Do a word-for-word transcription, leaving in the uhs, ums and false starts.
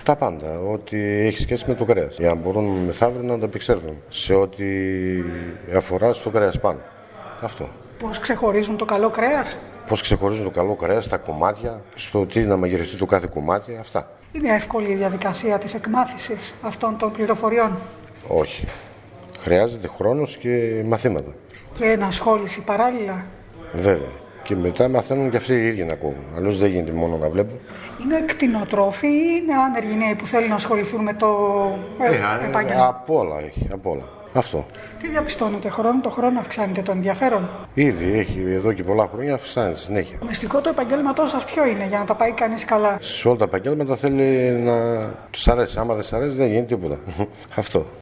Τα πάντα, ό,τι έχει σχέση με το κρέας. Για να μπορούν μεθαύριο να το επεξέλθουν σε ό,τι αφορά στο κρέας πάνω. Αυτό. Πώς ξεχωρίζουν το καλό κρέας? Πώς ξεχωρίζουν το καλό κρέας, τα κομμάτια, στο τι να μαγειρευτεί το κάθε κομμάτι, αυτά. Είναι εύκολη η διαδικασία της εκμάθησης αυτών των πληροφοριών? Όχι. Χρειάζεται χρόνος και μαθήματα. Και ενασχόληση παράλληλα? Βέβαια. Και μετά μαθαίνουν και αυτοί οι ίδιοι να κόβουν. Αλλιώς δεν γίνεται μόνο να βλέπουν. Είναι κτηνοτρόφοι ή είναι άνεργοι νέοι που θέλουν να ασχοληθούν με το ε, επάγγελμα? Από όλα έχει, από όλα. Αυτό. Τι διαπιστώνετε, χρόνο το χρόνο αυξάνεται το ενδιαφέρον? Ήδη έχει εδώ και πολλά χρόνια, αυξάνεται συνέχεια. Το μυστικό του επαγγέλματός σας ποιο είναι για να τα πάει κανείς καλά? Σε όλα τα επαγγέλματα θέλει να τους αρέσει. Άμα δεν τους αρέσει δεν γίνει τίποτα. Αυτό.